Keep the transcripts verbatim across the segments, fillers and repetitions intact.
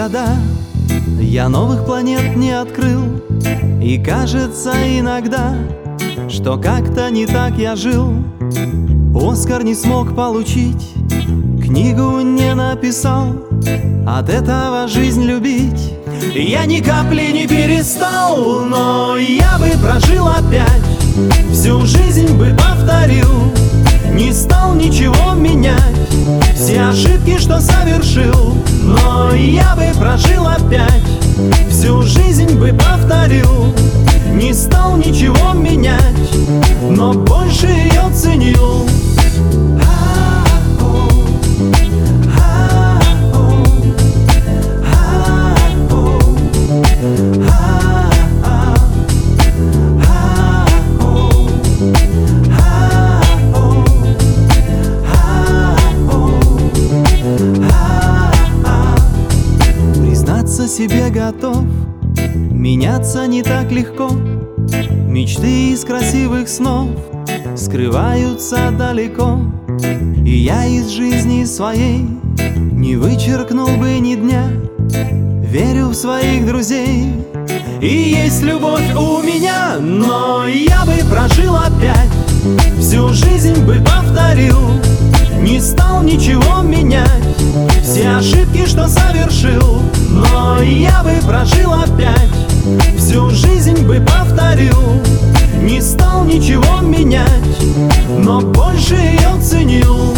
года я новых планет не открыл, и кажется иногда, что как-то не так я жил. Оскар не смог получить, книгу не написал, от этого жизнь любить я ни капли не перестал. Но я бы прожил опять, всю жизнь бы повторил, не стал ничего менять, все ошибки, что совершил. Но я бы прожил опять, всю жизнь бы повторил, не стал ничего менять, но больше ее ценил. Себе готов, меняться не так легко. Мечты из красивых снов скрываются далеко, и я из жизни своей не вычеркнул бы ни дня. Верю в своих друзей, и есть любовь у меня. Но я бы прожил опять, всю жизнь бы повторил, не стал ничего менять, все ошибки, что совершил. Но я бы прожил опять, всю жизнь бы повторил, не стал ничего менять, но больше ее ценил.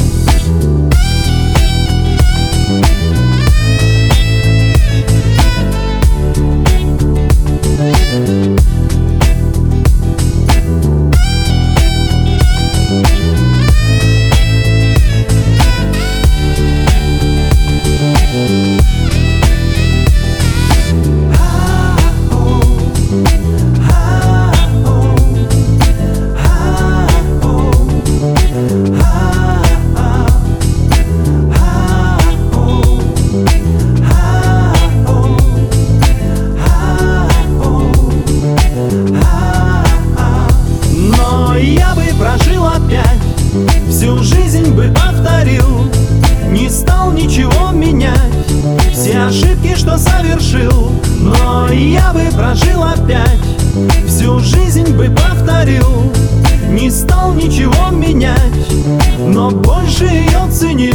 Прожил опять, всю жизнь бы повторил, не стал ничего менять, все ошибки, что совершил. Но я бы прожил опять, всю жизнь бы повторил, не стал ничего менять, но больше ее ценил.